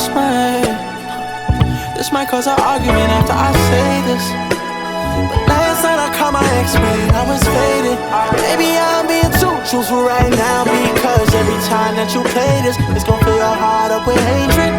This might cause an argument after I say this. But last night I caught my ex when I was faded. Maybe I'm being too truthful right now, because every time that you play this, it's gon' fill your heart up with hatred.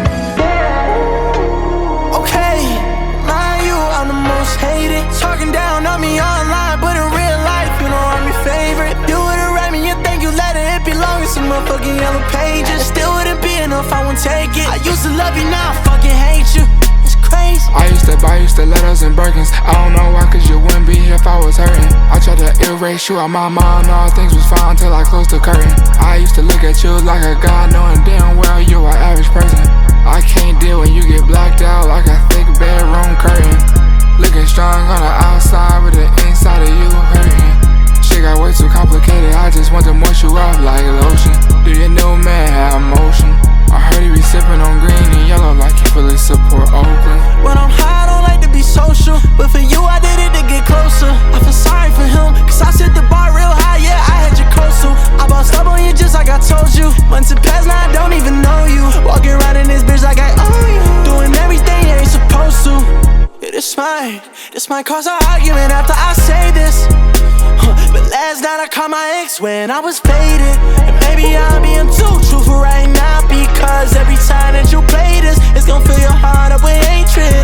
Okay, mind you, I'm the most hated. Talking down on me online, but in real life, you know I'm your favorite. You would've write me, you think you let it be long as some motherfucking yellow pages. It still wouldn't be enough, I won't take it. I used to love you, now I fucking hate you. I used to buy stilettos and Birkins. I don't know why, cause you wouldn't be here if I was hurting. I tried to erase you out my mind, all things was fine till I closed the curtain. I used to look at you like a god, knowing damn well you an average person. I can't deal when you get blacked out like a thick bedroom curtain. Looking strong on the outside, but the inside of you hurting. Shit got way too complicated, I just want to wash you off like lotion. Do your new man have motion? I heard he be sipping on green and yellow like he fully support Oakland. When I'm high, I don't like to be social, but for you I did it to get closer. I feel sorry for him, cause I set the bar real high, yeah, I had your coastal. I bossed up on you just like I told you. Months have passed, now I don't even know you. Walking around in this bitch like I own you. Doing everything you ain't supposed to. Yeah, this might cause an argument after I say this. But last night I caught my ex when I was faded. And maybe I'm being too truthful right now, because every time that you play this, it's gon' fill your heart up with hatred.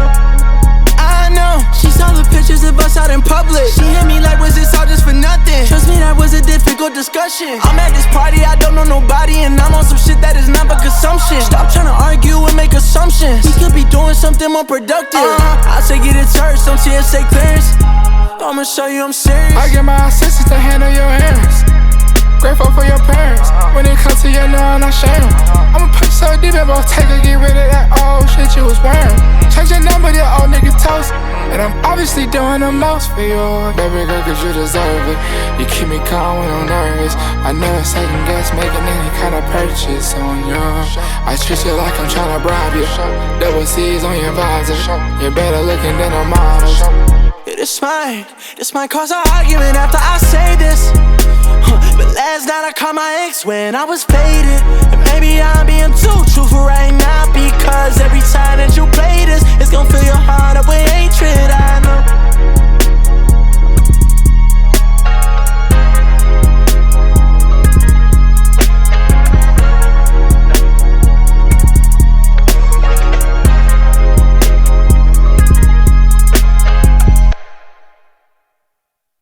I know. She saw the pictures of us out in public. She hit me like, was this all just for nothing? Trust me, that was a difficult discussion. I'm at this party, I don't know nobody, and I'm on some shit that is not for consumption. Stop trying to argue and make assumptions. We could be doing something more productive. I say get it church, some TSA clearance. I'ma show you I'm serious. I get my assistants to handle your errands. Grateful for your parents. When it comes to your law, I'm not sharing. I'ma put you so deep in both, take her, get rid of that old shit you was wearing. Change your number, your old nigga toast. And I'm obviously doing the most for you, baby girl, cause you deserve it. You keep me calm when I'm nervous. I never second guess making any kind of purchase on you. I treat you like I'm tryna bribe you. Double C's on your visor. You're better looking than a model. Yeah, this might cause an argument after I say this. But last night I caught my ex when I was faded. And maybe I'm being too truthful right now, because every time that you play this, it's gon' fill your heart up with hatred. I know.